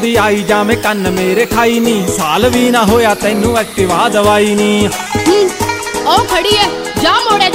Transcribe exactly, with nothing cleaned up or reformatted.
ਦੀ ਆਈ ਜਾਵੇਂ ਕੰਨ ਮੇਰੇ ਖਾਈ ਨੀ, ਸਾਲ ਵੀ ਨਾ ਹੋਇਆ ਤੈਨੂੰ ਐਕਟਿਵਾ ਦਵਾਈ ਨੀ। ਉਹ ਖੜੀ ਐ, ਜਾ ਮੋੜਿਆ